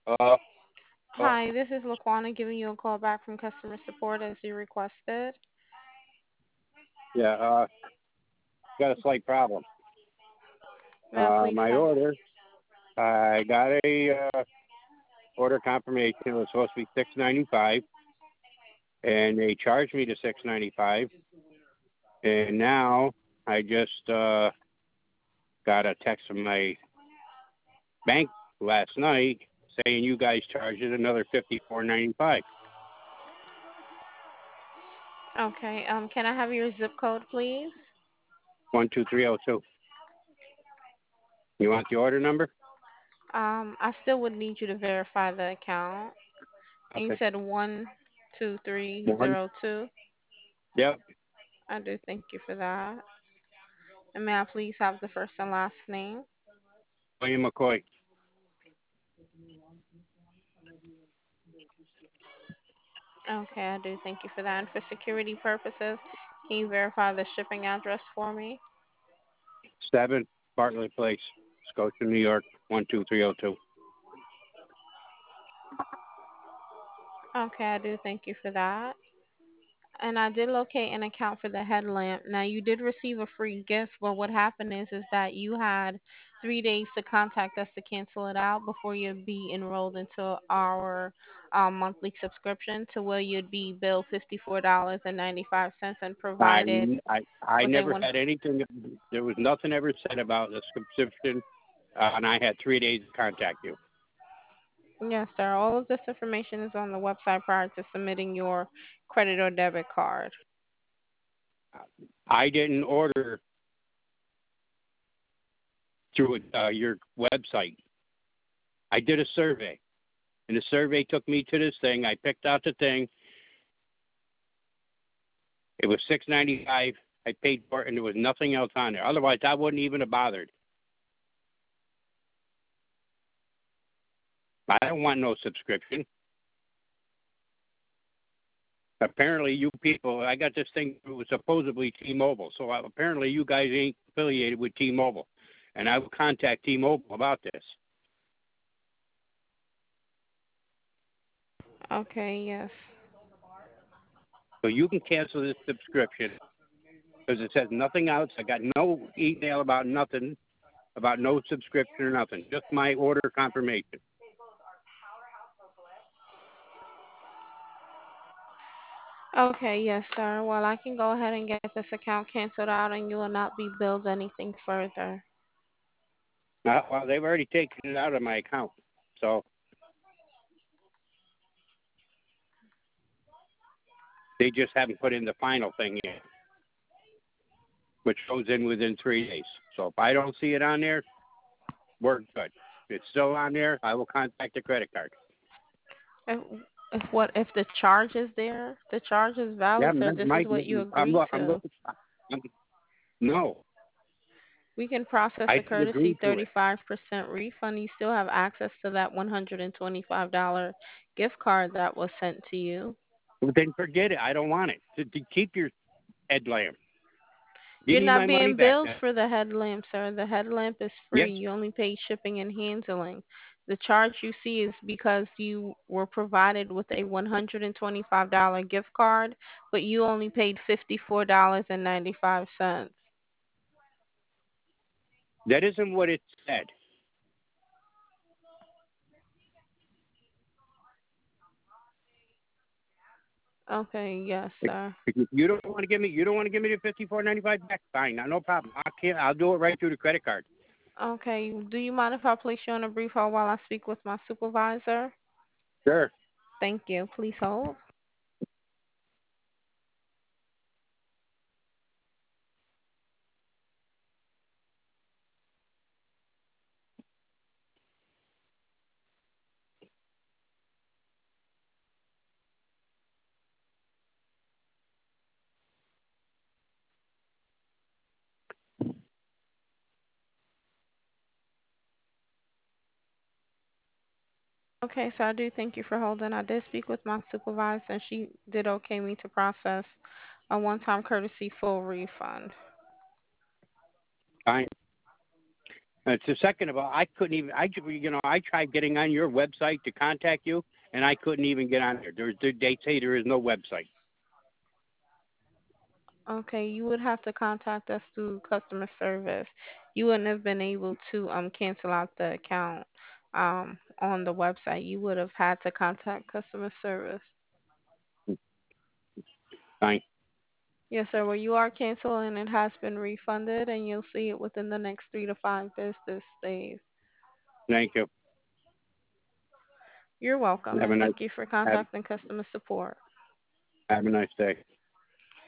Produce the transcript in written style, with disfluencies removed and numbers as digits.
Uh, oh, Hi, this is Laquana giving you a call back from customer support as you requested. yeah. Got a slight problem. May I please My have? order. I got a order confirmation. It was supposed to be 695, and they charged me to 695. And now I just got a text from my bank last night saying you guys charged it another 54.95. Okay. Can I have your zip code, please? 12302. You want the order number? I still would need you to verify the account. And you Okay. said 12302. One. Yep. I do thank you for that. And may I please have the first and last name? William McCoy. Okay, I do thank you for that. And for security purposes, can you verify the shipping address for me? 7 Bartlett Place, Scotia, New York, 12302. Okay, I do thank you for that. And I did locate an account for the headlamp. Now you did receive a free gift, but what happened is that you had 3 days to contact us to cancel it out before you'd be enrolled into our monthly subscription, to where you'd be billed $54.95 and provided I with a never one. had anything. There was nothing ever said about the subscription, and I had 3 days to contact you. Yes, sir. All of this information is on the website prior to submitting your credit or debit card. I didn't order through your website. I did a survey, and the survey took me to this thing. I picked out the thing. It was 695. I paid for it, and there was nothing else on there. Otherwise, I wouldn't even have bothered. I don't want no subscription. Apparently, you people, I got this thing. It was supposedly T-Mobile, so apparently you guys ain't affiliated with T-Mobile, and I will contact T-Mobile about this. Okay, yes. So you can cancel this subscription because it says nothing else. I got no email about nothing, about no subscription or nothing. Just my order confirmation. Okay, yes, sir. Well, I can go ahead and get this account canceled out and you will not be billed anything further. Well, they've already taken it out of my account, so they just haven't put in the final thing yet, which goes in within 3 days. So if I don't see it on there, we're good. If it's still on there, I will contact the credit card. If, if the charge is there, the charge is Yeah, valid, sir. This is Mike, what you I'm, agreed I'm to. looking. I'm, no, We can process I a didn't courtesy agree to it. 35% refund. You still have access to that $125 gift card that was sent to you. Well, then forget it. I don't want it. To keep your headlamp. Give You're me my not money being back. billed for the headlamp, sir. The headlamp is free. Yes, You only pay shipping and handling. The charge you see is because you were provided with a $125 gift card, but you only paid $54.95. that isn't what it said. Okay, yes, sir. If you don't want to give me, you don't want to give me the 54.95 back. Fine, no problem. I can't. I'll do it right through the credit card. Okay, do you mind if I place you on a brief hold while I speak with my supervisor? Sure. Thank you. Please hold. Okay, so I do thank you for holding. I did speak with my supervisor and she did okay me to process a one-time courtesy full refund. Fine. The second of all, I couldn't even. I tried getting on your website to contact you, and I couldn't even get on there. They say there is no website. Okay, you would have to contact us through customer service. You wouldn't have been able to cancel out the account on the website. You would have had to contact customer service. Fine. Yes, sir. Well, you are canceled and it has been refunded, and you'll see it within the next 3 to 5 business days. Thank you. You're welcome, Have and a nice thank you for have, contacting customer support. have a nice day.